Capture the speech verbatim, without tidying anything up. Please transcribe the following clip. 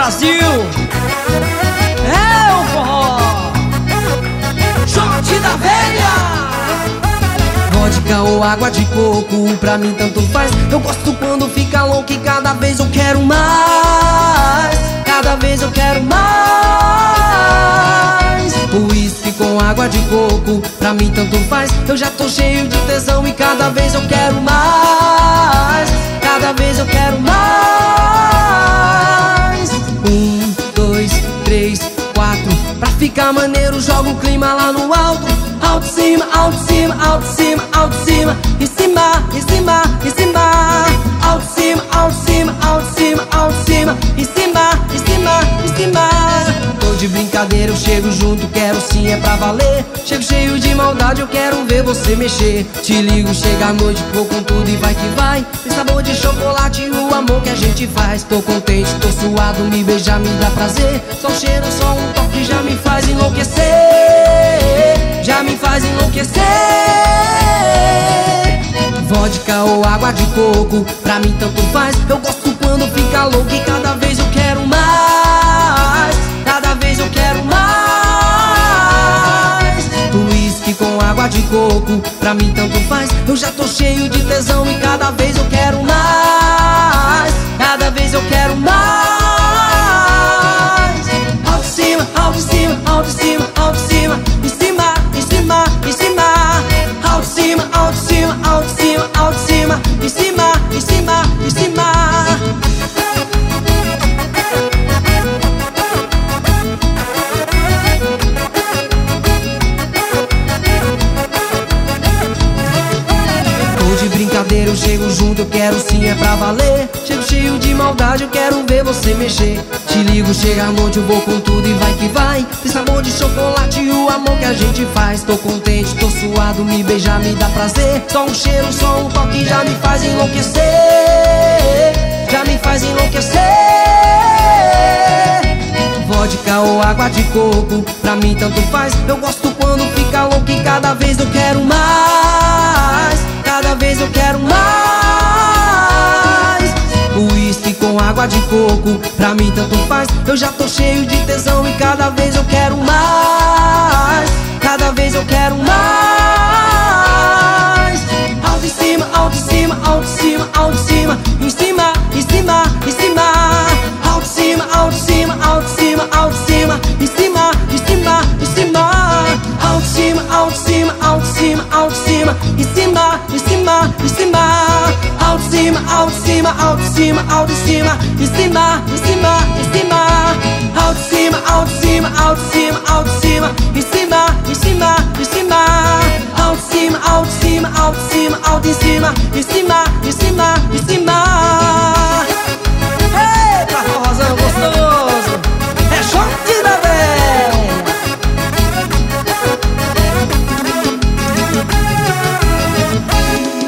Brasil. É o forró Shot da velha. vodka ou água de coco, pra mim tanto faz. Eu gosto quando fica louco e cada vez eu quero mais. Cada vez eu quero mais. Uísque com água de coco, pra mim tanto faz. Eu já tô cheio de tesão e cada vez eu quero mais. Cada vez eu quero mais. Um, dois, três, quatro. Pra ficar maneiro joga o clima lá no alto. Alto, cima, alto, cima, alto, cima, alto, cima. Em cima, em cima, em cima. Alto, cima, alto, cima, alto, cima, alto, cima. Em cima, em cima, em cima. Tô de brincadeira, eu chego junto, quero sim, é pra valer. Chego cheio de maldade, eu quero ver você mexer. Te ligo, chega à noite, vou com tudo e vai que vai. Tem sabor de chocolate e o amor que a gente faz. Tô contente, tô suado, me beijar me dá prazer. Só um cheiro, só um toque já me faz enlouquecer. Já me faz enlouquecer. Vodka ou água de coco, pra mim tanto faz. Eu gosto quando fica louco e cada vez eu quero mais. Cada vez eu quero mais. Uísque com água de coco, pra mim tanto faz. Eu já tô cheio de tesão e cada vez eu quero mais. Cada vez eu quero mais. Alto em cima, alto em cima, alto em cima, alto em cima. Em cima, em cima, em cima. Alto em cima, alto em cima, alto em cima, alto em cima. Em cima, em cima, em cima. Tô de brincadeira, eu chego junto, eu quero sim, é pra valer. Chego cheio de maldade, eu quero ver você mexer. Te ligo, chega à noite, eu vou com tudo e vai que vai. Tem sabor de chocolate e o amor que a gente faz. Tô contente, tô suado, me beijar me dá prazer. Só um cheiro, só um toque já me faz enlouquecer. Já me faz enlouquecer. Vodka ou água de coco, pra mim tanto faz. Eu gosto quando fica louco e cada vez eu quero mais. Cada vez eu quero mais. Uísque com água de coco, pra mim tanto faz. Eu já tô cheio de tesão e cada vez eu quero mais. Cada vez eu quero mais. Alto em cima, alto em cima, alto em cima, alto em cima. Em cima, em cima, em cima. Alto em cima, alto em cima, alto em cima, alto em cima. Em cima, em cima, em cima. Alto em cima, alto em cima, alto em cima, alto em cima. Em cima, em cima, em cima. Alto em cima, alto em cima, alto em cima, alto em cima. Em cima, em cima, em cima. Alto em cima, alto em cima, alto em cima, alto em cima. Em cima, em cima, em cima. Alto em cima, alto em cima, alto em cima, alto em cima. Em cima, em cima, em cima.